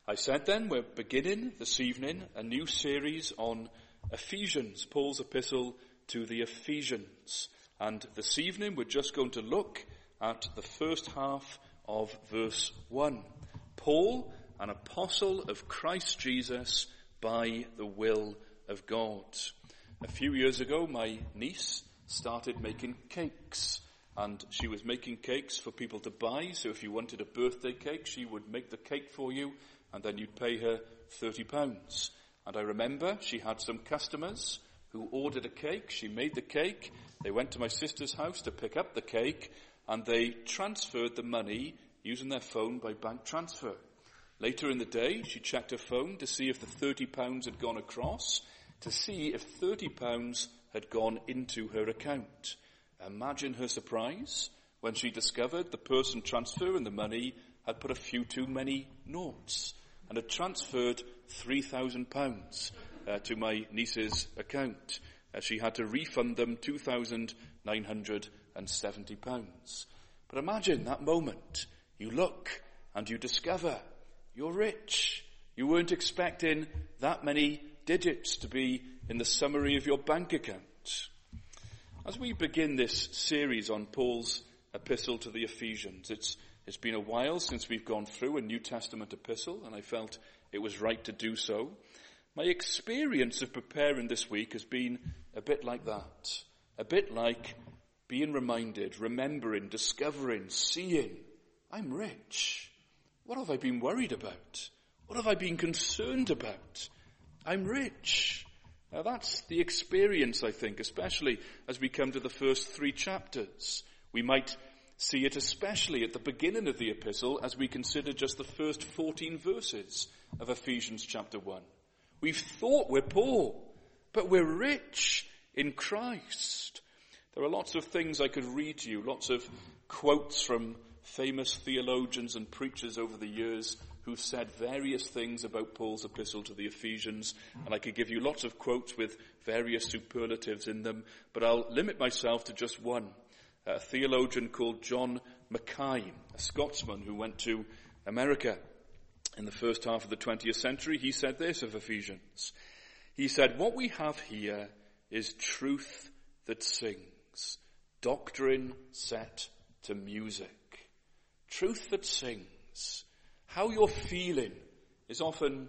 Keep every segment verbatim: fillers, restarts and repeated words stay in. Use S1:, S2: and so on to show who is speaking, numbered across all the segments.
S1: I said then, we're beginning this evening a new series on Ephesians, Paul's epistle to the Ephesians. And this evening we're just going to look at the first half of verse one. Paul, an apostle of Christ Jesus by the will of God. A few years ago, my niece started making cakes. And she was making cakes for people to buy. So if you wanted a birthday cake, she would make the cake for you. And then you'd pay her thirty pounds. And I remember she had some customers who ordered a cake. She made the cake. They went to my sister's house to pick up the cake. And they transferred the money using their phone by bank transfer. Later in the day, she checked her phone to see if the thirty pounds had gone across, to see if thirty pounds had gone into her account. Imagine her surprise when she discovered the person transferring the money had put a few too many notes and had transferred three thousand pounds uh, to my niece's account. Uh, she had to refund them two thousand nine hundred seventy pounds. But imagine that moment. You look and you discover you're rich. You weren't expecting that many digits to be in the summary of your bank account. As we begin this series on Paul's epistle to the Ephesians, it's it's been a while since we've gone through a New Testament epistle, and I felt it was right to do so. My experience of preparing this week has been a bit like that. A bit like being reminded, remembering, discovering, seeing, I'm rich. What have I been worried about? What have I been concerned about? I'm rich. Now that's the experience, I think, especially as we come to the first three chapters. We might see it especially at the beginning of the epistle as we consider just the first fourteen verses of Ephesians chapter one. We've thought we're poor, but we're rich in Christ. There are lots of things I could read to you, lots of quotes from famous theologians and preachers over the years who've said various things about Paul's epistle to the Ephesians, and I could give you lots of quotes with various superlatives in them, but I'll limit myself to just one. A theologian called John Mackay, a Scotsman who went to America in the first half of the twentieth century, he said this of Ephesians. He said, what we have here is truth that sings, doctrine set to music. Truth that sings. How you're feeling is often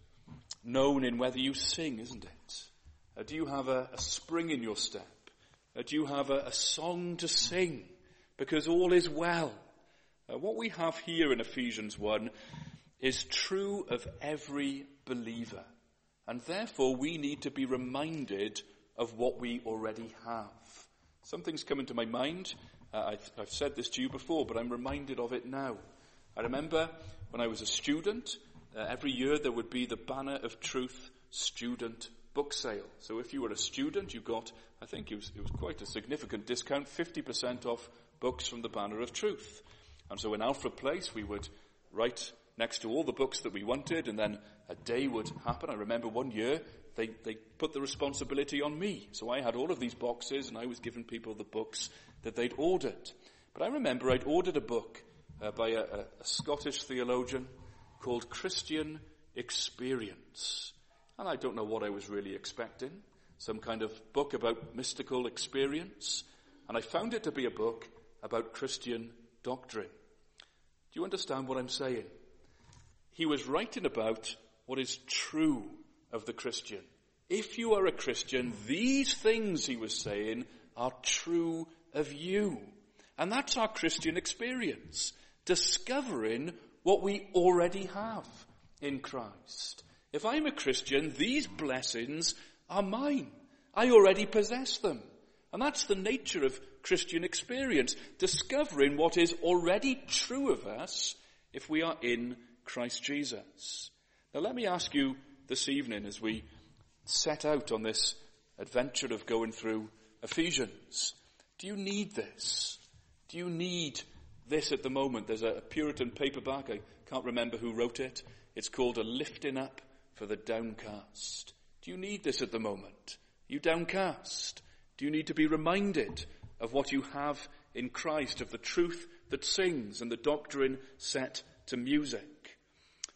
S1: known in whether you sing, isn't it? Uh, do you have a, a spring in your step? Uh, do you have a, a song to sing? Because all is well. Uh, what we have here in Ephesians one is true of every believer. And therefore we need to be reminded of what we already have. Something's come into my mind. Uh, I've, I've said this to you before, but I'm reminded of it now. I remember when I was a student, uh, every year there would be the Banner of Truth student book sale. So if you were a student, you got, I think it was, it was quite a significant discount, fifty percent off books from the Banner of Truth. And so in Alfred Place, we would write next to all the books that we wanted, and then a day would happen. I remember one year, they, they put the responsibility on me. So I had all of these boxes, and I was giving people the books that they'd ordered. But I remember I'd ordered a book uh, by a, a, a Scottish theologian called Christian Experience. And I don't know what I was really expecting. Some kind of book about mystical experience. And I found it to be a book about Christian doctrine. Do you understand what I'm saying? He was writing about what is true of the Christian. If you are a Christian, these things, he was saying, are true of you. And that's our Christian experience. Discovering what we already have in Christ. If I'm a Christian, these blessings are mine. I already possess them. And that's the nature of Christian experience. Discovering what is already true of us if we are in Christ Jesus. Now let me ask you this evening as we set out on this adventure of going through Ephesians. Do you need this? Do you need this at the moment? There's a Puritan paperback, I can't remember who wrote it. It's called A Lifting Up for the Downcast. Do you need this at the moment? Are you downcast? Do you need to be reminded of what you have in Christ, of the truth that sings and the doctrine set to music?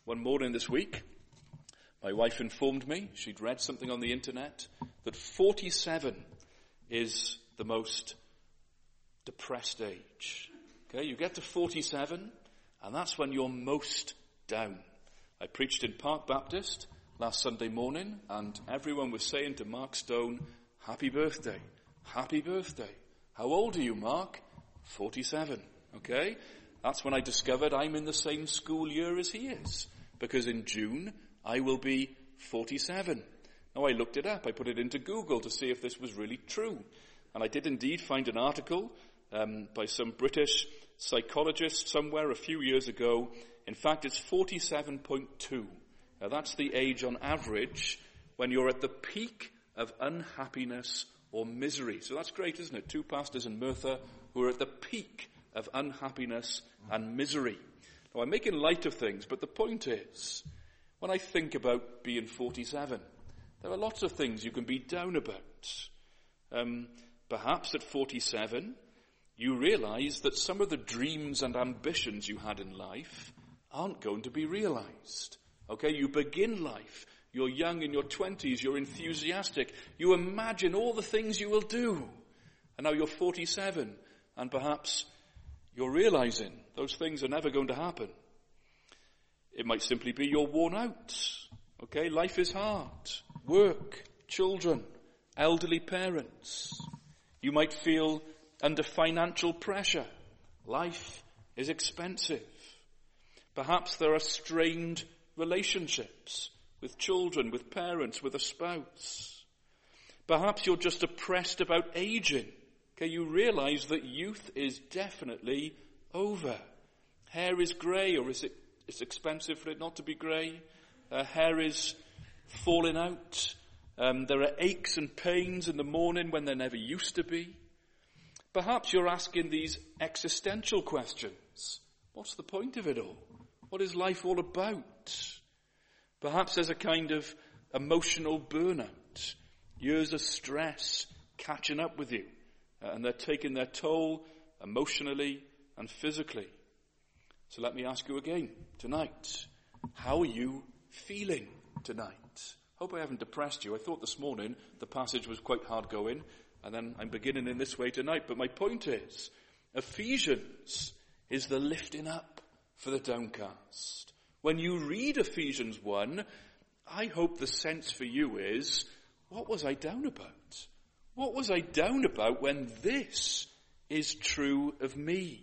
S1: One morning this week, my wife informed me, she'd read something on the internet, that forty-seven is the most depressed age. Okay, you get to forty-seven, and that's when you're most down. I preached in Park Baptist last Sunday morning, and everyone was saying to Mark Stone, happy birthday, happy birthday. How old are you, Mark? forty-seven. Okay, that's when I discovered I'm in the same school year as he is, because in June I will be forty-seven. Now I looked it up, I put it into Google to see if this was really true, and I did indeed find an article um, by some British psychologist somewhere a few years ago. In fact, it's forty-seven point two. Now that's the age on average when you're at the peak of unhappiness or misery. So that's great, isn't it? Two pastors in Merthyr who are at the peak of unhappiness and misery. Now I'm making light of things, but the point is, when I think about being forty-seven, there are lots of things you can be down about. Um, perhaps at forty-seven, you realize that some of the dreams and ambitions you had in life aren't going to be realized. Okay, you begin life, you're young in your twenties, you're enthusiastic, you imagine all the things you will do. And now you're forty-seven, and perhaps you're realizing those things are never going to happen. It might simply be you're worn out. Okay, life is hard. Work, children, elderly parents. You might feel under financial pressure. Life is expensive. Perhaps there are strained relationships with children, with parents, with a spouse. Perhaps you're just oppressed about aging. Okay, you realize that youth is definitely over. Hair is grey, or is it, it's expensive for it not to be grey. Uh, hair is falling out. Um, there are aches and pains in the morning when there never used to be. Perhaps you're asking these existential questions. What's the point of it all? What is life all about? Perhaps there's a kind of emotional burnout. Years of stress catching up with you. Uh, and they're taking their toll emotionally and physically. So let me ask you again tonight. How are you feeling tonight? Hope I haven't depressed you. I thought this morning the passage was quite hard going, and then I'm beginning in this way tonight. But my point is, Ephesians is the lifting up for the downcast. When you read Ephesians one, I hope the sense for you is, what was I down about? What was I down about when this is true of me?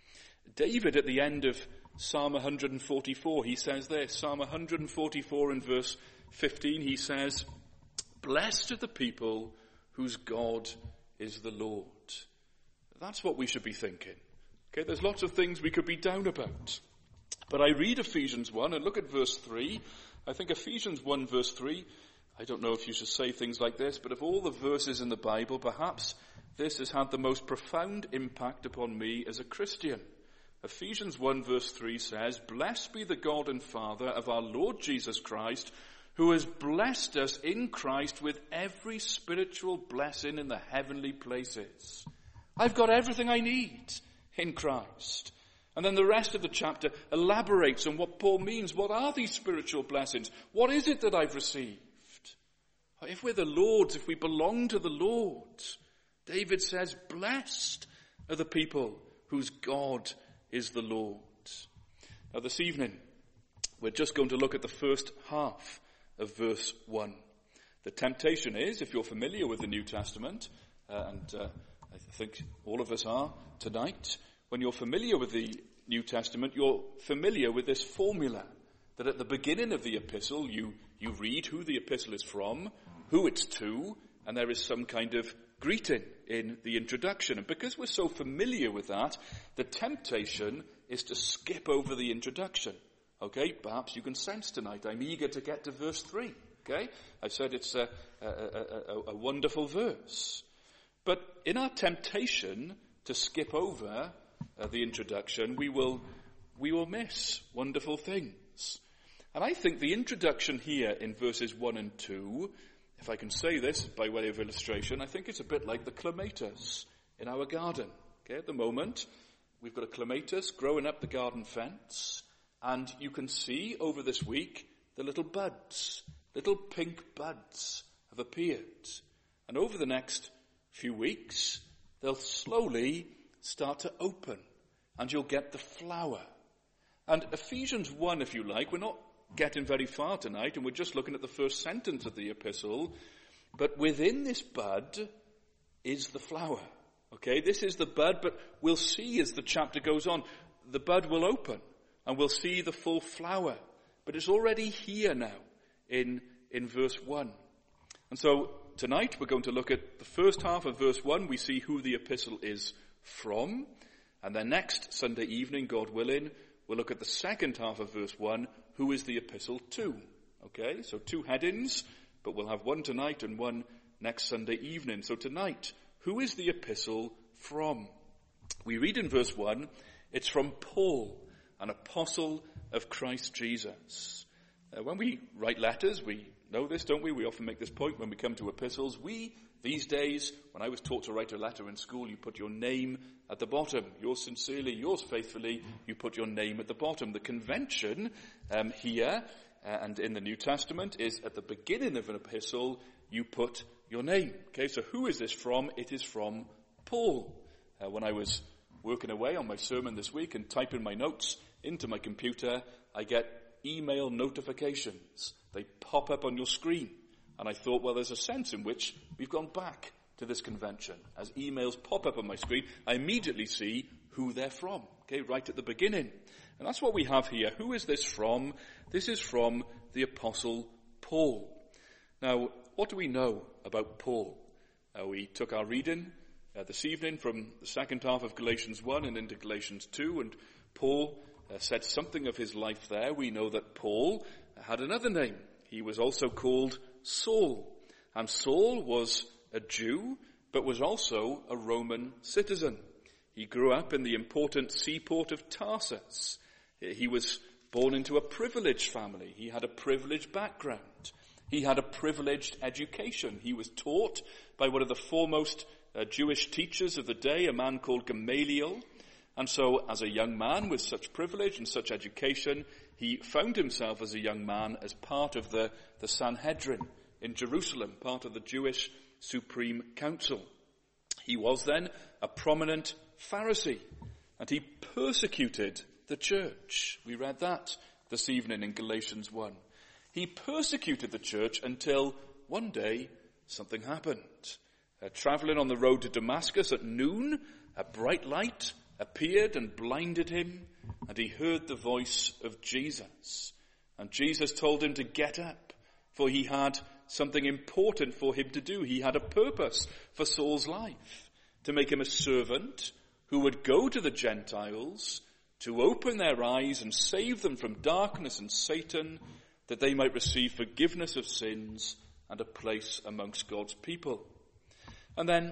S1: David, at the end of Psalm one forty-four, he says this, Psalm one forty-four in verse fifteen, he says, blessed are the people whose God is the Lord. That's what we should be thinking. Okay, there's lots of things we could be down about. But I read Ephesians one and look at verse three. I think Ephesians one verse three, I don't know if you should say things like this, but of all the verses in the Bible, perhaps this has had the most profound impact upon me as a Christian. Ephesians one verse three says, blessed be the God and Father of our Lord Jesus Christ, who has blessed us in Christ with every spiritual blessing in the heavenly places. I've got everything I need in Christ. And then the rest of the chapter elaborates on what Paul means. What are these spiritual blessings? What is it that I've received? If we're the Lord's, if we belong to the Lord, David says, blessed are the people whose God is the Lord. Now this evening, we're just going to look at the first half of verse one. The temptation is, if you're familiar with the New Testament, uh, and uh, I think all of us are tonight, when you're familiar with the New Testament, you're familiar with this formula, that at the beginning of the epistle, you, you read who the epistle is from, who it's to, and there is some kind of greeting in the introduction. And because we're so familiar with that, the temptation is to skip over the introduction. Okay, perhaps you can sense tonight I'm eager to get to verse three. Okay, I've said it's a, a, a, a wonderful verse. But in our temptation to skip over uh, the introduction, we will we will miss wonderful things. And I think the introduction here in verses one and two, if I can say this by way of illustration, I think it's a bit like the clematis in our garden. Okay, at the moment, we've got a clematis growing up the garden fence, And you can see over this week the little buds, little pink buds have appeared. And over the next few weeks, they'll slowly start to open and you'll get the flower. And Ephesians one, if you like, we're not getting very far tonight and we're just looking at the first sentence of the epistle, but within this bud is the flower. Okay, this is the bud, but we'll see as the chapter goes on, the bud will open and we'll see the full flower. But it's already here now in, in verse one. And so tonight we're going to look at the first half of verse one. We see who the epistle is from. And then next Sunday evening, God willing, we'll look at the second half of verse one, who is the epistle to. Okay, so two headings, but we'll have one tonight and one next Sunday evening. So tonight, who is the epistle from? We read in verse one, it's from Paul, an apostle of Christ Jesus. Uh, when we write letters, we know this, don't we? We often make this point when we come to epistles. We, these days, when I was taught to write a letter in school, you put your name at the bottom. Yours sincerely, yours faithfully, you put your name at the bottom. The convention um, here uh, and in the New Testament is at the beginning of an epistle, you put your name. Okay, so who is this from? It is from Paul. Uh, when I was working away on my sermon this week and typing my notes into my computer, I get email notifications. They pop up on your screen. And I thought, well, there's a sense in which we've gone back to this convention. As emails pop up on my screen, I immediately see who they're from. Okay, right at the beginning. And that's what we have here. Who is this from? This is from the Apostle Paul. Now, what do we know about Paul? Uh, we took our reading uh, this evening from the second half of Galatians one and into Galatians two, and Paul uh, said something of his life there. We know that Paul had another name. He was also called Saul. And Saul was a Jew, but was also a Roman citizen. He grew up in the important seaport of Tarsus. He was born into a privileged family. He had a privileged background. He had a privileged education. He was taught by one of the foremost uh, Jewish teachers of the day, a man called Gamaliel. And so as a young man with such privilege and such education, he found himself as a young man as part of the, the Sanhedrin in Jerusalem, part of the Jewish Supreme Council. He was then a prominent Pharisee, and he persecuted the church. We read that this evening in Galatians one. He persecuted the church until one day something happened. Uh, traveling on the road to Damascus at noon, a bright light appeared and blinded him, and he heard the voice of Jesus. And Jesus told him to get up, for he had something important for him to do. He had a purpose for Saul's life, to make him a servant who would go to the Gentiles to open their eyes and save them from darkness and Satan, that they might receive forgiveness of sins and a place amongst God's people. And then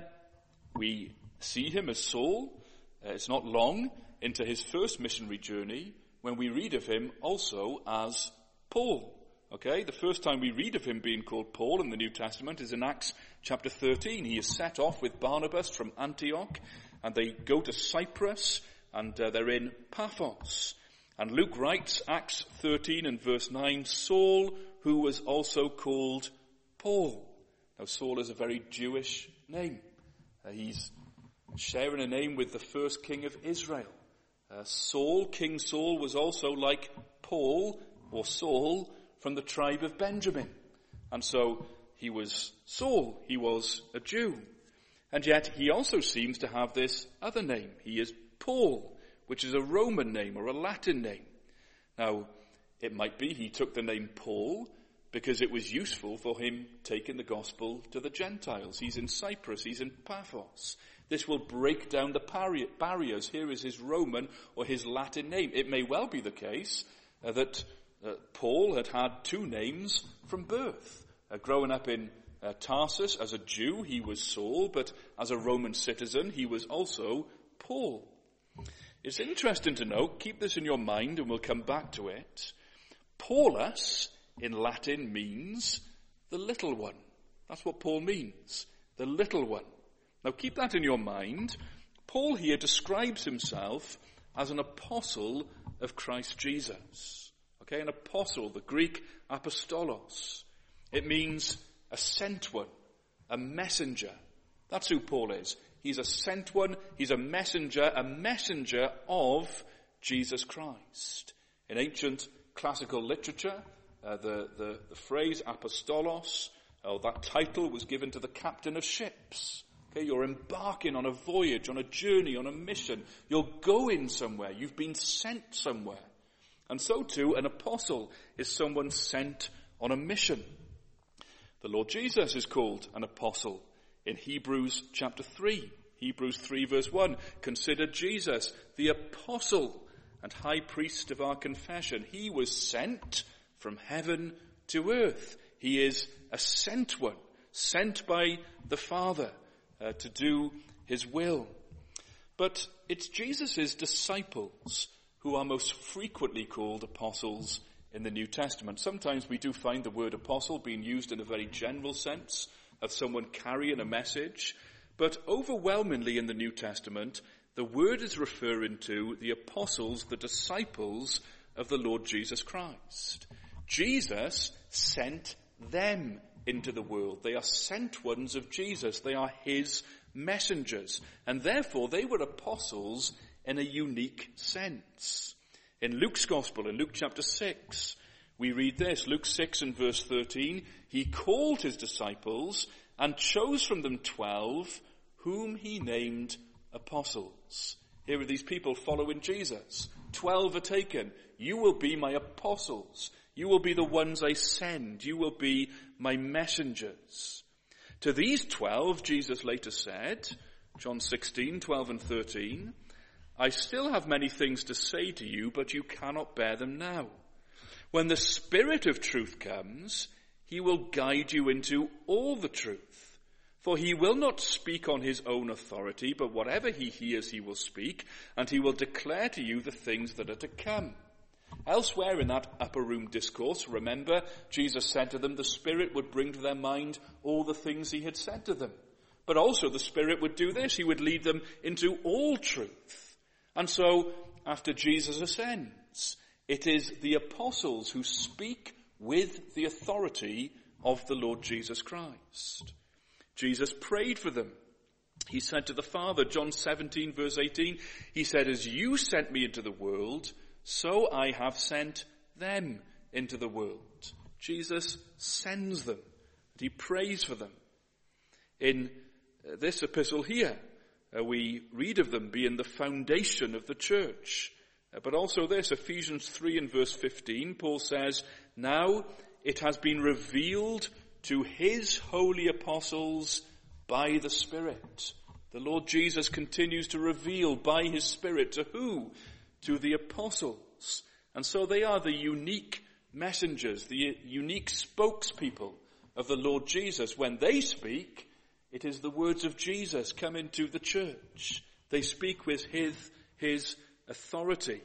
S1: we see him as Saul. Uh, it's not long into his first missionary journey when we read of him also as Paul. Okay, the first time we read of him being called Paul in the New Testament is in Acts chapter thirteen. He is set off with Barnabas from Antioch, and they go to Cyprus, and uh, they're in Paphos. And Luke writes, Acts thirteen and verse nine, Saul, who was also called Paul. Now, Saul is a very Jewish name. Uh, he's sharing a name with the first king of Israel. Uh, Saul, King Saul, was also like Paul, or Saul, from the tribe of Benjamin. And so he was Saul. He was a Jew. And yet he also seems to have this other name. He is Paul, which is a Roman name or a Latin name. Now, it might be he took the name Paul because it was useful for him taking the gospel to the Gentiles. He's in Cyprus. He's in Paphos. This will break down the barriers. Here is his Roman or his Latin name. It may well be the case uh, that uh, Paul had had two names from birth. Uh, growing up in uh, Tarsus as a Jew, he was Saul, but as a Roman citizen, he was also Paul. It's interesting to note, keep this in your mind and we'll come back to it. Paulus in Latin means the little one. That's what Paul means, the little one. Now keep that in your mind. Paul here describes himself as an apostle of Christ Jesus. Okay, an apostle, the Greek apostolos. It means a sent one, a messenger. That's who Paul is. He's a sent one, he's a messenger, a messenger of Jesus Christ. In ancient classical literature, uh, the, the, the phrase apostolos, oh, that title was given to the captain of ships. Okay, you're embarking on a voyage, on a journey, on a mission. You're going somewhere. You've been sent somewhere. And so too, an apostle is someone sent on a mission. The Lord Jesus is called an apostle in Hebrews chapter three. Hebrews three verse one. Consider Jesus, the apostle and high priest of our confession. He was sent from heaven to earth. He is a sent one, sent by the Father uh, to do his will. But it's Jesus' disciples who are most frequently called apostles in the New Testament. Sometimes we do find the word apostle being used in a very general sense of someone carrying a message, but overwhelmingly in the New Testament, the word is referring to the apostles, the disciples of the Lord Jesus Christ. Jesus sent them into the world. They are sent ones of Jesus. They are his messengers. And therefore, they were apostles in a unique sense. In Luke's Gospel, in Luke chapter six, we read this, Luke six and verse thirteen, he called his disciples and chose from them twelve, whom he named apostles. Here are these people following Jesus. Twelve are taken. You will be my apostles. You will be the ones I send. You will be my messengers. To these twelve, Jesus later said, John sixteen, twelve and thirteen, I still have many things to say to you, but you cannot bear them now. When the Spirit of truth comes, he will guide you into all the truth. For he will not speak on his own authority, but whatever he hears he will speak, and he will declare to you the things that are to come. Elsewhere in that upper room discourse, remember, Jesus said to them the Spirit would bring to their mind all the things he had said to them. But also the Spirit would do this. He would lead them into all truth. And so, after Jesus ascends, it is the apostles who speak with the authority of the Lord Jesus Christ. Jesus prayed for them. He said to the Father, John seventeen verse eighteen, he said, as you sent me into the world, so I have sent them into the world. Jesus sends them, and he prays for them. In this epistle here, uh, we read of them being the foundation of the church. Uh, but also this, Ephesians three and verse fifteen, Paul says, now it has been revealed to his holy apostles by the Spirit. The Lord Jesus continues to reveal by his Spirit to who? To the apostles. And so they are the unique messengers, the unique spokespeople of the Lord Jesus. When they speak, it is the words of Jesus come into the church. They speak with his, his authority.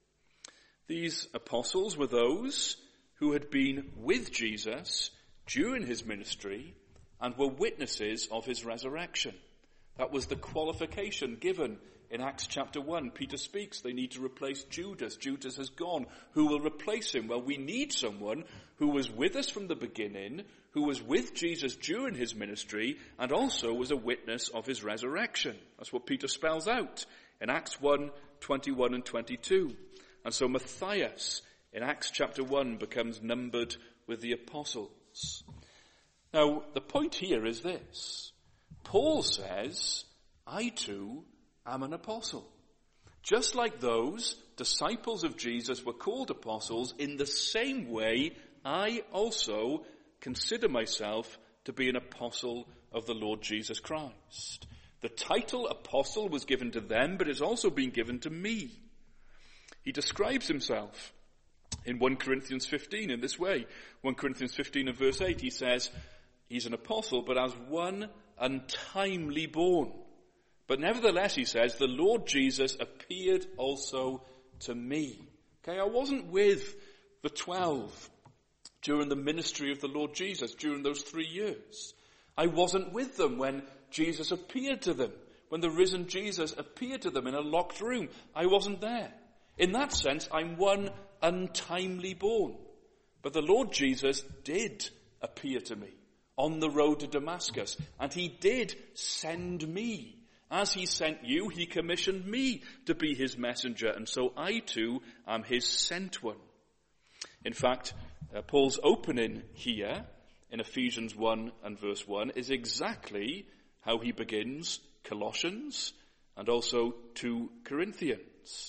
S1: These apostles were those who had been with Jesus during his ministry and were witnesses of his resurrection. That was the qualification given in Acts chapter one. Peter speaks, they need to replace Judas. Judas has gone. Who will replace him? Well, we need someone who was with us from the beginning, who was with Jesus during his ministry, and also was a witness of his resurrection. That's what Peter spells out in Acts one, twenty-one and twenty-two. And so Matthias in Acts chapter one becomes numbered with the apostles. Now, the point here is this. Paul says, I too am an apostle. Just like those disciples of Jesus were called apostles, in the same way, I also consider myself to be an apostle of the Lord Jesus Christ. The title apostle was given to them, but it's also been given to me. He describes himself in First Corinthians fifteen in this way. First Corinthians fifteen and verse eight, he says, he's an apostle, but as one untimely born. But nevertheless, he says, the Lord Jesus appeared also to me. Okay, I wasn't with the twelve during the ministry of the Lord Jesus, during those three years. I wasn't with them when Jesus appeared to them, when the risen Jesus appeared to them in a locked room. I wasn't there. In that sense, I'm one untimely born. But the Lord Jesus did appear to me on the road to Damascus, and he did send me. As he sent you, he commissioned me to be his messenger, and so I too am his sent one. In fact, uh, Paul's opening here in Ephesians one and verse one is exactly how he begins Colossians and also two Corinthians.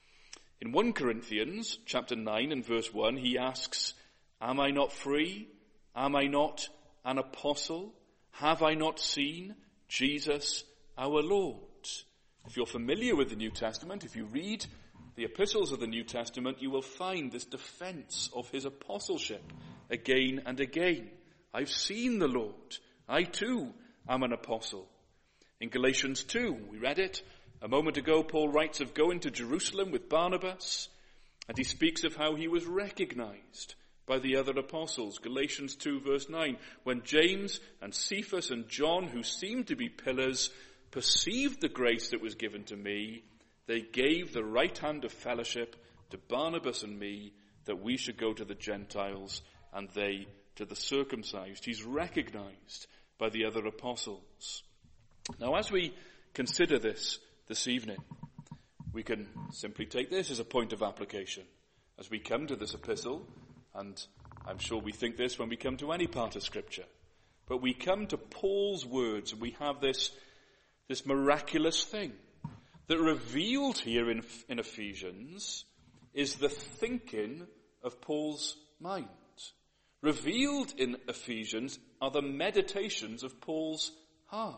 S1: In First Corinthians chapter nine and verse one, he asks, am I not free? Am I not an apostle? Have I not seen Jesus our Lord? If you're familiar with the New Testament, if you read the epistles of the New Testament, you will find this defense of his apostleship again and again. I've seen the Lord. I too am an apostle. In Galatians two, we read it a moment ago, Paul writes of going to Jerusalem with Barnabas, and he speaks of how he was recognized by the other apostles. Galatians two verse nine, when James and Cephas and John, who seemed to be pillars, perceived the grace that was given to me, they gave the right hand of fellowship to Barnabas and me, that we should go to the Gentiles and they to the circumcised. He's recognized by the other apostles. Now, as we consider this this evening, we can simply take this as a point of application. As we come to this epistle, and I'm sure we think this when we come to any part of Scripture, but we come to Paul's words, and we have this, this miraculous thing that revealed here in, in Ephesians is the thinking of Paul's mind. Revealed in Ephesians are the meditations of Paul's heart.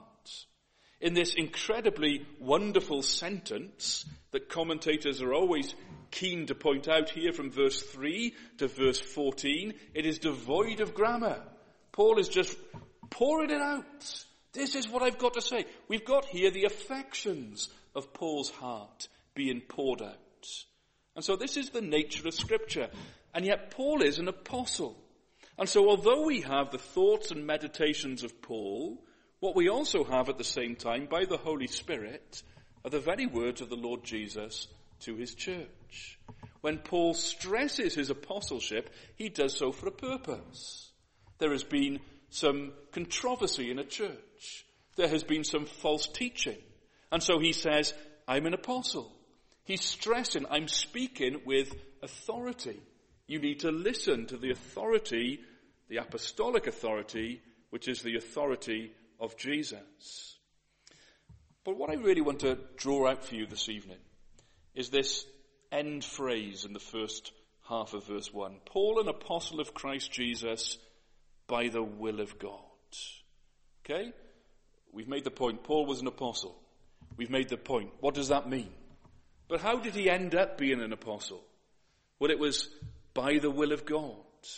S1: In this incredibly wonderful sentence that commentators are always keen to point out here from verse three to verse fourteen, it is devoid of grammar. Paul is just pouring it out. This is what I've got to say. We've got here the affections of Paul's heart being poured out. And so this is the nature of Scripture. And yet Paul is an apostle. And so although we have the thoughts and meditations of Paul, what we also have at the same time by the Holy Spirit are the very words of the Lord Jesus to his church. When Paul stresses his apostleship, he does so for a purpose. There has been some controversy in a church. There has been some false teaching. And so he says, I'm an apostle. He's stressing, I'm speaking with authority. You need to listen to the authority, the apostolic authority, which is the authority of Jesus. But what I really want to draw out for you this evening is this end phrase in the first half of verse one. Paul, an apostle of Christ Jesus, by the will of God. Okay? We've made the point. Paul was an apostle. We've made the point. What does that mean? But how did he end up being an apostle? Well, it was by the will of God.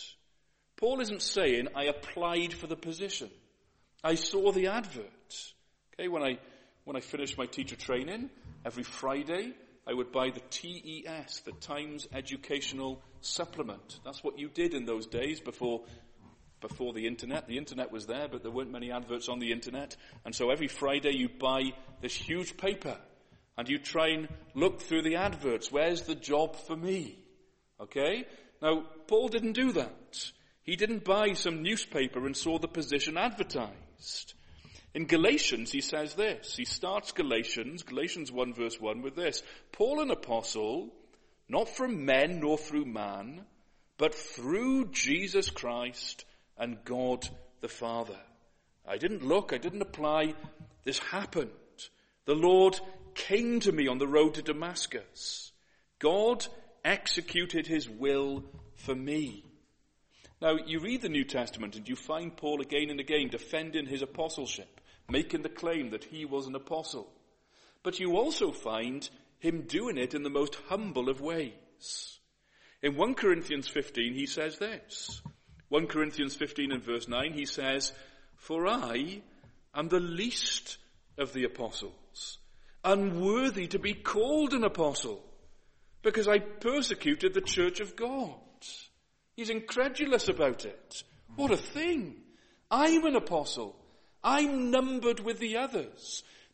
S1: Paul isn't saying, I applied for the position. I saw the advert. Okay, when I when I finished my teacher training, every Friday I would buy the T E S, the Times Educational Supplement. That's what you did in those days before before the internet. The internet was there, but there weren't many adverts on the internet. And so every Friday you'd buy this huge paper and you'd try and look through the adverts. Where's the job for me? Okay? Now, Paul didn't do that. He didn't buy some newspaper and saw the position advertised. In Galatians, he says this. He starts Galatians, Galatians one verse one with this. Paul, an apostle, not from men nor through man, but through Jesus Christ and God the Father. I didn't look, I didn't apply. This happened. The Lord came to me on the road to Damascus. God executed his will for me. Now, you read the New Testament and you find Paul again and again defending his apostleship, making the claim that he was an apostle. But you also find him doing it in the most humble of ways. In First Corinthians fifteen, he says this. First Corinthians fifteen and verse nine, he says, for I am the least of the apostles, unworthy to be called an apostle, because I persecuted the church of God. He's incredulous about it. What a thing. I'm an apostle. I'm numbered with the others.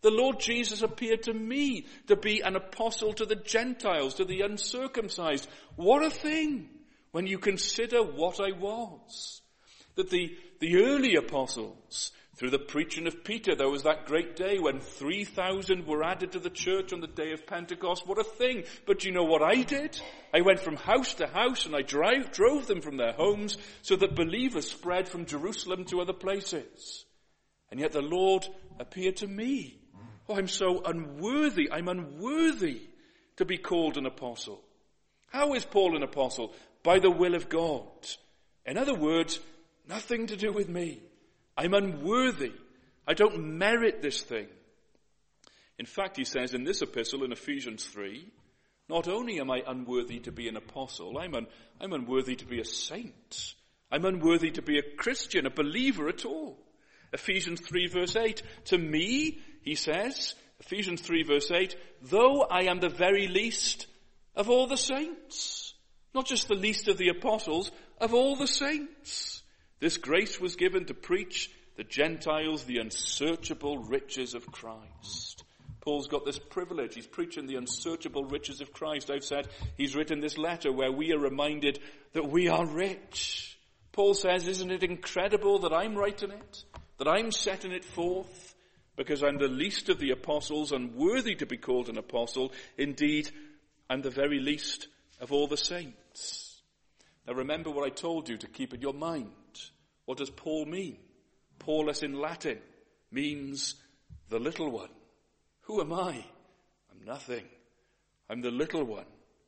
S1: The Lord Jesus appeared to me to be an apostle to the Gentiles, to the uncircumcised. What a thing when you consider what I was. That the, the early apostles, through the preaching of Peter, there was that great day when three thousand were added to the church on the day of Pentecost. What a thing. But you know what I did? I went from house to house and I drive, drove them from their homes so that believers spread from Jerusalem to other places. And yet the Lord appeared to me. Oh, I'm so unworthy. I'm unworthy to be called an apostle. How is Paul an apostle? By the will of God. In other words, nothing to do with me. I'm unworthy. I don't merit this thing. In fact, he says in this epistle in Ephesians three, not only am I unworthy to be an apostle, I'm, un, I'm unworthy to be a saint. I'm unworthy to be a Christian, a believer at all. Ephesians three verse eight, to me, he says, Ephesians three verse eight, though I am the very least of all the saints, not just the least of the apostles, of all the saints. This grace was given to preach the Gentiles the unsearchable riches of Christ. Paul's got this privilege. He's preaching the unsearchable riches of Christ. I've said he's written this letter where we are reminded that we are rich. Paul says, isn't it incredible that I'm writing it? That I'm setting it forth? Because I'm the least of the apostles, unworthy to be called an apostle. Indeed, I'm the very least of all the saints. Now remember what I told you to keep in your mind. What does Paul mean? Paulus in Latin means the little one. Who am I? I'm nothing. I'm the little one.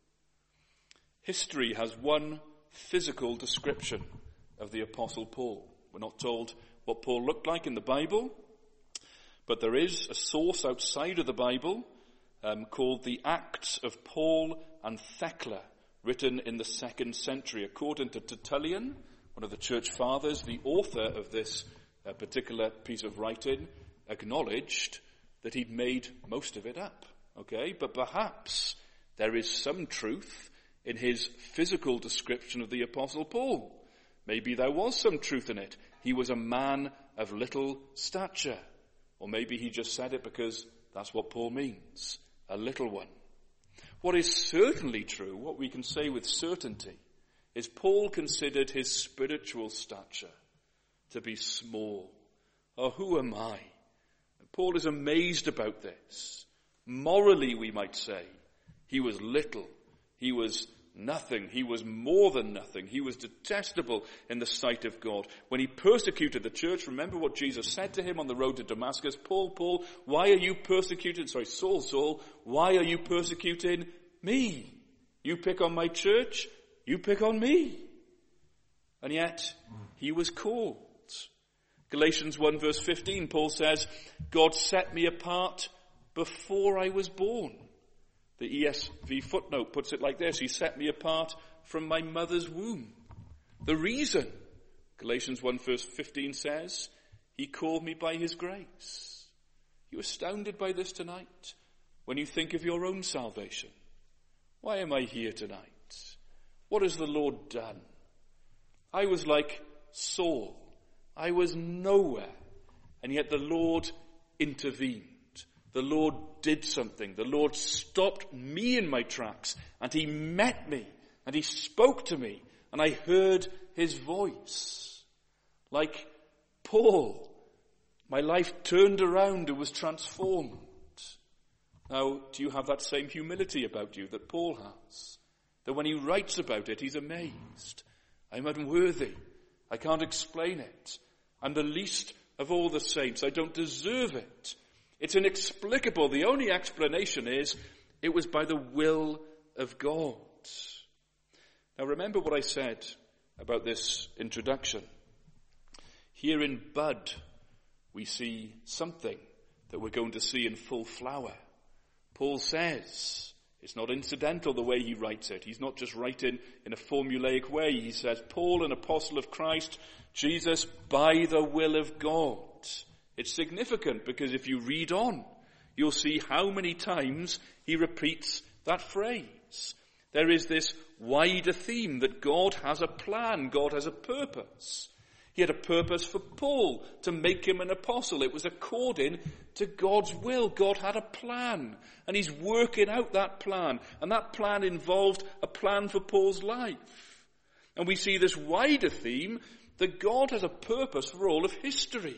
S1: History has one physical description of the Apostle Paul. We're not told what Paul looked like in the Bible, but there is a source outside of the Bible um, called the Acts of Paul and Thecla, written in the second century. According to Tertullian, one of the church fathers, the author of this uh, particular piece of writing acknowledged that he'd made most of it up. Okay, but perhaps there is some truth in his physical description of the Apostle Paul. Maybe there was some truth in it. He was a man of little stature. Or maybe he just said it because that's what Paul means, a little one. What is certainly true, what we can say with certainty, is Paul considered his spiritual stature to be small. Oh, who am I? And Paul is amazed about this. Morally, we might say, he was little. He was nothing. He was more than nothing. He was detestable in the sight of God. When he persecuted the church, remember what Jesus said to him on the road to Damascus, Paul, Paul, why are you persecuting, sorry, Saul, Saul, why are you persecuting me? You pick on my church, you pick on me. And yet, he was called. Galatians one verse fifteen, Paul says, God set me apart before I was born. The E S V footnote puts it like this, he set me apart from my mother's womb. The reason, Galatians one verse fifteen says, he called me by his grace. Are you astounded by this tonight when you think of your own salvation? Why am I here tonight? What has the Lord done? I was like Saul. I was nowhere. And yet the Lord intervened. The Lord did something. The Lord stopped me in my tracks. And he met me. And he spoke to me. And I heard his voice. Like Paul, my life turned around and was transformed. Now, do you have that same humility about you that Paul has? That when he writes about it, he's amazed. I'm unworthy. I can't explain it. I'm the least of all the saints. I don't deserve it. It's inexplicable. The only explanation is it was by the will of God. Now remember what I said about this introduction. Here in bud, we see something that we're going to see in full flower. Paul says, it's not incidental the way he writes it. He's not just writing in a formulaic way. He says, Paul, an apostle of Christ, Jesus, by the will of God. It's significant because if you read on, you'll see how many times he repeats that phrase. There is this wider theme that God has a plan, God has a purpose. He had a purpose for Paul to make him an apostle. It was according to God's will. God had a plan, and he's working out that plan. And that plan involved a plan for Paul's life. And we see this wider theme that God has a purpose for all of history.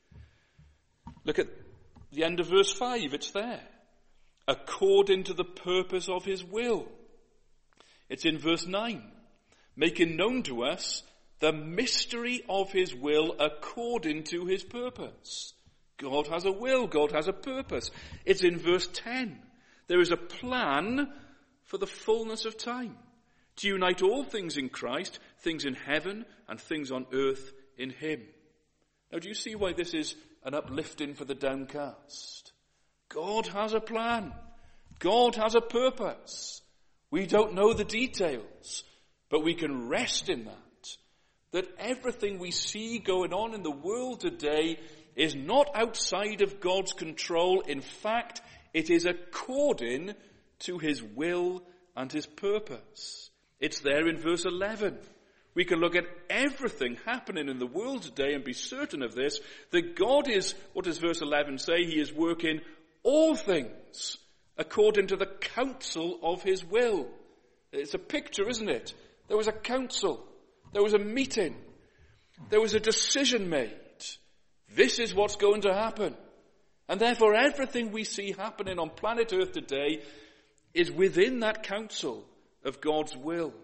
S1: Look at the end of verse five, it's there. According to the purpose of his will. It's in verse nine. Making known to us the mystery of his will according to his purpose. God has a will. God has a purpose. It's in verse ten. There is a plan for the fullness of time. To unite all things in Christ, things in heaven and things on earth in him. Now do you see why this is an uplifting for the downcast? God has a plan. God has a purpose. We don't know the details, but we can rest in that. That everything we see going on in the world today is not outside of God's control. In fact, it is according to his will and his purpose. It's there in verse eleven. We can look at everything happening in the world today and be certain of this, that God is, what does verse eleven say? He is working all things according to the counsel of his will. It's a picture, isn't it? There was a council. There was a meeting. There was a decision made. This is what's going to happen. And therefore everything we see happening on planet Earth today is within that counsel of God's will.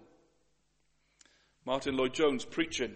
S1: Martin Lloyd-Jones, preaching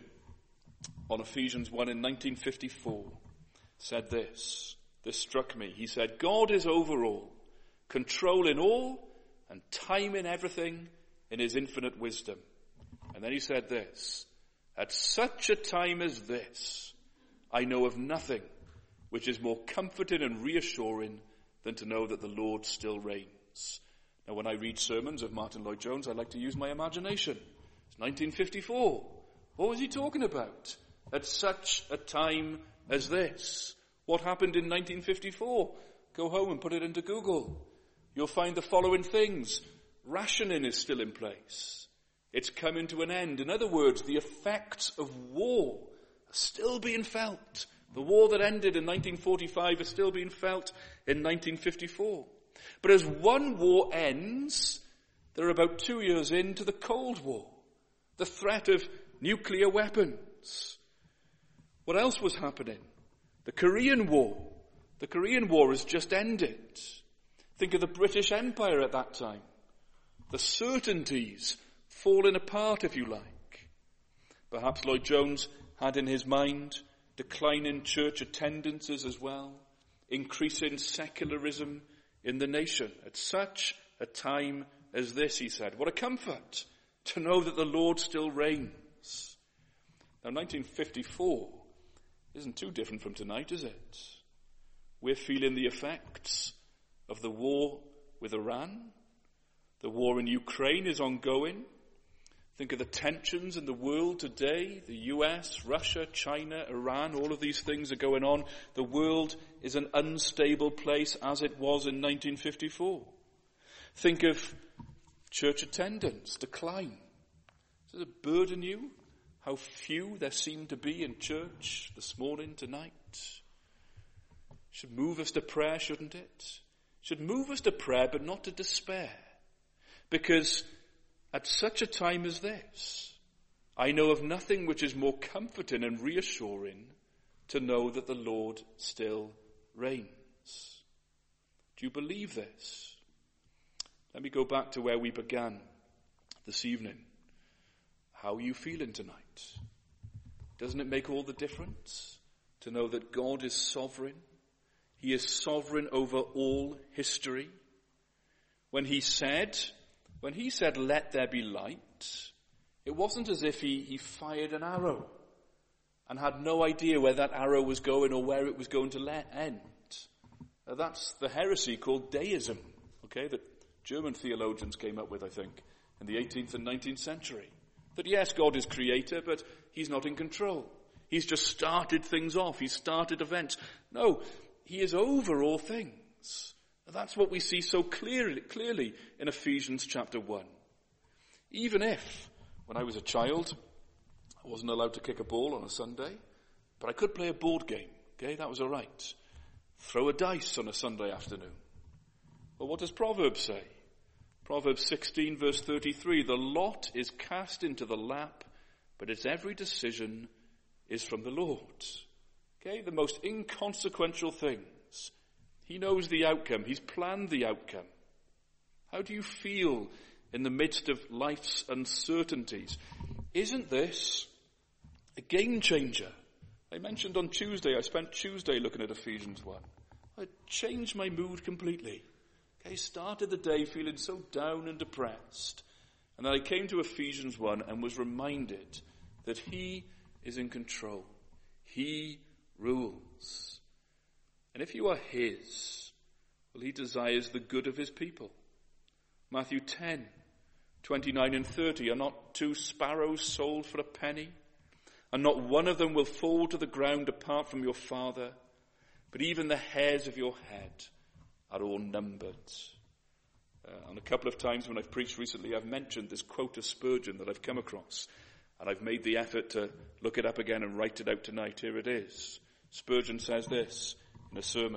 S1: on Ephesians one in nineteen fifty-four, said this. This struck me. He said, God is over all, controlling all and timing everything in his infinite wisdom. And then he said this, at such a time as this, I know of nothing which is more comforting and reassuring than to know that the Lord still reigns. Now when I read sermons of Martin Lloyd-Jones, I like to use my imagination. It's nineteen fifty-four. What was he talking about? At such a time as this. What happened in nineteen fifty-four? Go home and put it into Google. You'll find the following things. Rationing is still in place. It's coming to an end. In other words, the effects of war are still being felt. The war that ended in nineteen forty-five is still being felt in nineteen fifty-four. But as one war ends, they're about two years into the Cold War. The threat of nuclear weapons. What else was happening? The Korean War. The Korean War has just ended. Think of the British Empire at that time. The certainties falling apart, if you like. Perhaps Lloyd-Jones had in his mind declining church attendances as well, increasing secularism in the nation. At such a time as this, he said, what a comfort to know that the Lord still reigns. Now, nineteen fifty-four isn't too different from tonight, is it? We're feeling the effects of the war with Iran. The war in Ukraine is ongoing. Think of the tensions in the world today. The U S, Russia, China, Iran, all of these things are going on. The world is an unstable place as it was in nineteen fifty-four. Think of church attendance decline. Does it burden you how few there seem to be in church this morning, tonight? Should move us to prayer, shouldn't it? Should move us to prayer, but not to despair. Because at such a time as this, I know of nothing which is more comforting and reassuring to know that the Lord still reigns. Do you believe this? Let me go back to where we began this evening. How are you feeling tonight? Doesn't it make all the difference to know that God is sovereign? He is sovereign over all history. When he said, when he said, let there be light, it wasn't as if he, he fired an arrow and had no idea where that arrow was going or where it was going to let end. Now, that's the heresy called deism, okay, that German theologians came up with, I think, in the eighteenth and nineteenth century. That yes, God is creator, but he's not in control. He's just started things off. He's started events. No, he is over all things. That's what we see so clearly, clearly in Ephesians chapter one. Even if, when I was a child, I wasn't allowed to kick a ball on a Sunday, but I could play a board game. Okay, that was all right. Throw a dice on a Sunday afternoon. Well, what does Proverbs say? Proverbs sixteen verse thirty-three, the lot is cast into the lap, but its every decision is from the Lord. Okay, the most inconsequential things. He knows the outcome. He's planned the outcome. How do you feel in the midst of life's uncertainties? Isn't this a game changer? I mentioned on Tuesday, I spent Tuesday looking at Ephesians one. It changed my mood completely. I started the day feeling so down and depressed. And then I came to Ephesians one and was reminded that he is in control. He rules. And if you are his, well, he desires the good of his people. Matthew ten, twenty-nine and thirty, are not two sparrows sold for a penny? And not one of them will fall to the ground apart from your Father, but even the hairs of your head are all numbered. Uh, and a couple of times when I've preached recently, I've mentioned this quote of Spurgeon that I've come across. And I've made the effort to look it up again and write it out tonight. Here it is. Spurgeon says this in a sermon.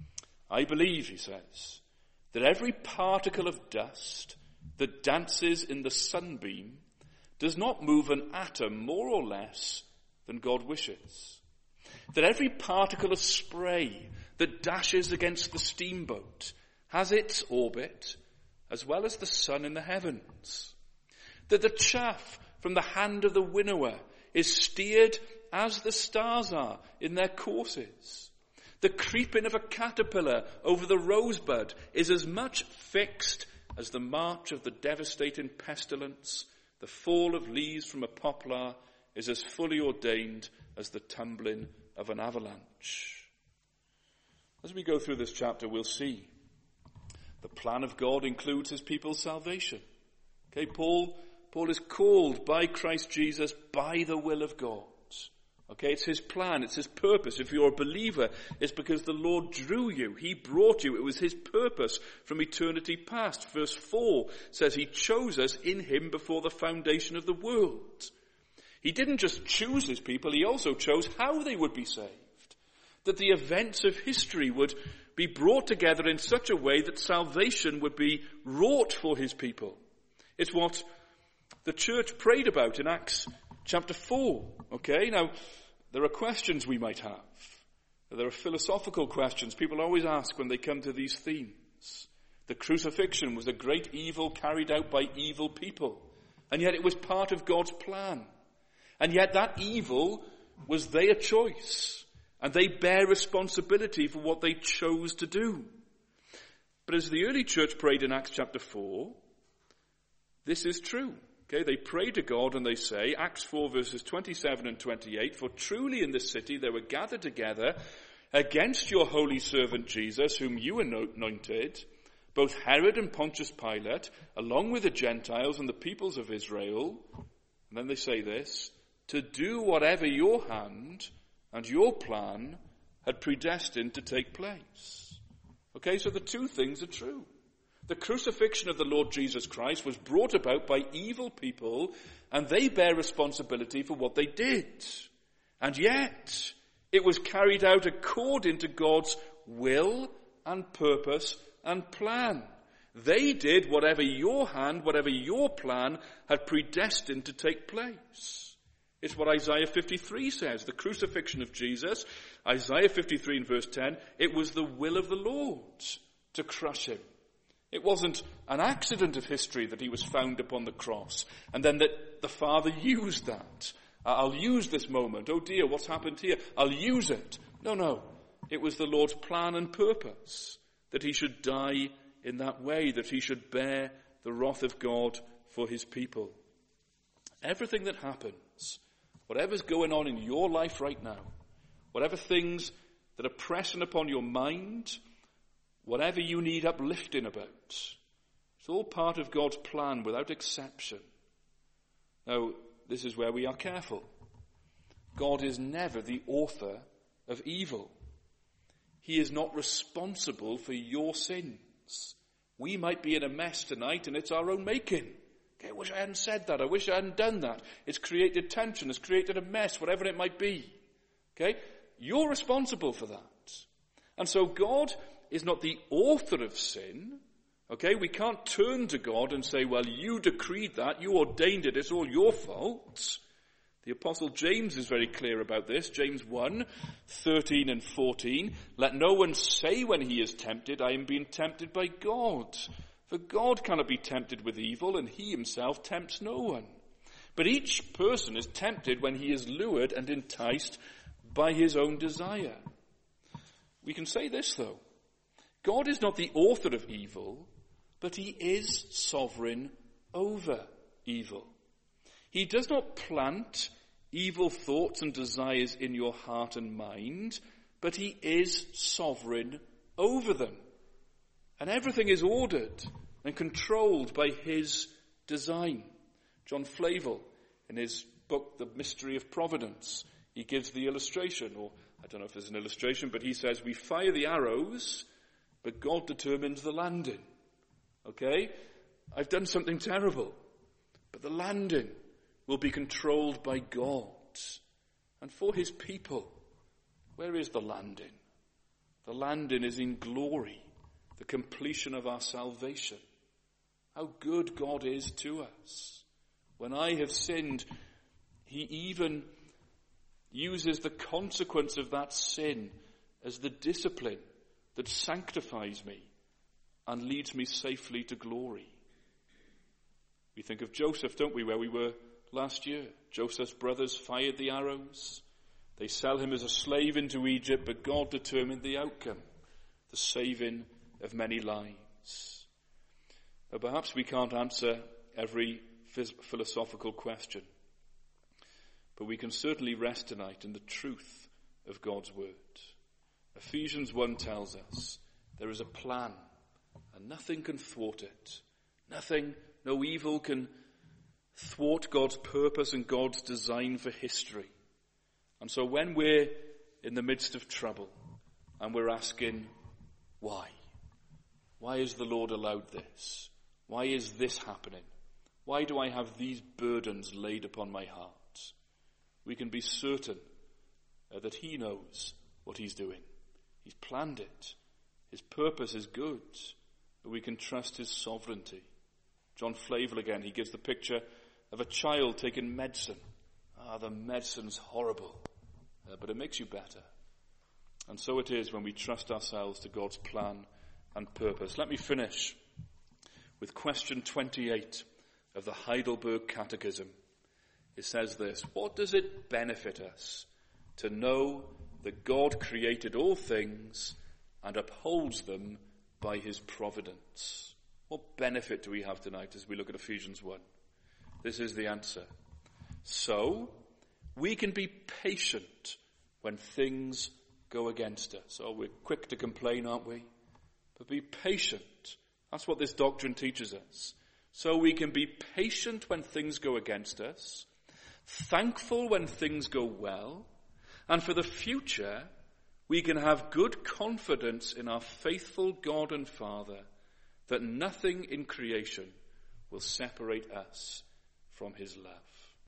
S1: I believe, he says, that every particle of dust that dances in the sunbeam does not move an atom more or less than God wishes. That every particle of spray that dashes against the steamboat has its orbit as well as the sun in the heavens. That the chaff from the hand of the winnower is steered as the stars are in their courses. The creeping of a caterpillar over the rosebud is as much fixed as the march of the devastating pestilence. The fall of leaves from a poplar is as fully ordained as the tumbling of an avalanche. As we go through this chapter, we'll see the plan of God includes his people's salvation. Okay, Paul, Paul is called by Christ Jesus by the will of God. Okay, it's his plan, it's his purpose. If you're a believer, it's because the Lord drew you. He brought you. It was his purpose from eternity past. Verse four says he chose us in him before the foundation of the world. He didn't just choose his people, he also chose how they would be saved. That the events of history would be brought together in such a way that salvation would be wrought for his people. It's what the church prayed about in Acts chapter four. Okay, now there are questions we might have. There are philosophical questions people always ask when they come to these themes. The crucifixion was a great evil carried out by evil people. And yet it was part of God's plan. And yet that evil was their choice. And they bear responsibility for what they chose to do. But as the early church prayed in Acts chapter four, this is true. Okay, they pray to God and they say, Acts four verses twenty-seven and twenty-eight, for truly in this city they were gathered together against your holy servant Jesus, whom you anointed, both Herod and Pontius Pilate, along with the Gentiles and the peoples of Israel. And then they say this, to do whatever your hand and your plan had predestined to take place. Okay, so the two things are true. The crucifixion of the Lord Jesus Christ was brought about by evil people, and they bear responsibility for what they did. And yet, it was carried out according to God's will and purpose and plan. They did whatever your hand, whatever your plan had predestined to take place. It's what Isaiah fifty-three says, the crucifixion of Jesus. Isaiah fifty-three in verse ten, it was the will of the Lord to crush him. It wasn't an accident of history that he was found upon the cross, and then that the Father used that. I'll use this moment. Oh dear, what's happened here? I'll use it. No, no. It was the Lord's plan and purpose that he should die in that way, that he should bear the wrath of God for his people. Everything that happens, whatever's going on in your life right now, whatever things that are pressing upon your mind, whatever you need uplifting about, it's all part of God's plan without exception. Now, this is where we are careful. God is never the author of evil. He is not responsible for your sins. We might be in a mess tonight and it's our own making. Okay, I wish I hadn't said that. I wish I hadn't done that. It's created tension. It's created a mess, whatever it might be. Okay? You're responsible for that. And so God is not the author of sin. Okay? We can't turn to God and say, well, you decreed that. You ordained it. It's all your fault. The Apostle James is very clear about this. James one, thirteen and fourteen. Let no one say when he is tempted, I am being tempted by God. For God cannot be tempted with evil, and he himself tempts no one. But each person is tempted when he is lured and enticed by his own desire. We can say this, though. God is not the author of evil, but he is sovereign over evil. He does not plant evil thoughts and desires in your heart and mind, but he is sovereign over them. And everything is ordered and controlled by his design. John Flavel, in his book, The Mystery of Providence, he gives the illustration, or I don't know if there's an illustration, but he says, we fire the arrows, but God determines the landing. Okay? I've done something terrible, but the landing will be controlled by God. And for his people, where is the landing? The landing is in glory, the completion of our salvation. How good God is to us. When I have sinned, he even uses the consequence of that sin as the discipline that sanctifies me and leads me safely to glory. We think of Joseph, don't we, where we were last year. Joseph's brothers fired the arrows. They sell him as a slave into Egypt, but God determined the outcome, the saving of many lives. Now, perhaps we can't answer every philosophical question, but we can certainly rest tonight in the truth of God's word. Ephesians one tells us there is a plan, and nothing can thwart it. Nothing, no evil can thwart God's purpose and God's design for history. And so when we're in the midst of trouble and we're asking, why? Why has the Lord allowed this? Why is this happening? Why do I have these burdens laid upon my heart? We can be certain uh, that he knows what he's doing. He's planned it. His purpose is good. But we can trust his sovereignty. John Flavel again, he gives the picture of a child taking medicine. Ah, the medicine's horrible, uh, but it makes you better. And so it is when we trust ourselves to God's plan and purpose. Let me finish with question twenty-eight of the Heidelberg Catechism. It says this: what does it benefit us to know that God created all things and upholds them by his providence? What benefit do we have tonight as we look at Ephesians one? This is the answer. So, we can be patient when things go against us. Oh, we're quick to complain, aren't we? But be patient. That's what this doctrine teaches us. So we can be patient when things go against us, thankful when things go well, and for the future, we can have good confidence in our faithful God and Father that nothing in creation will separate us from his love.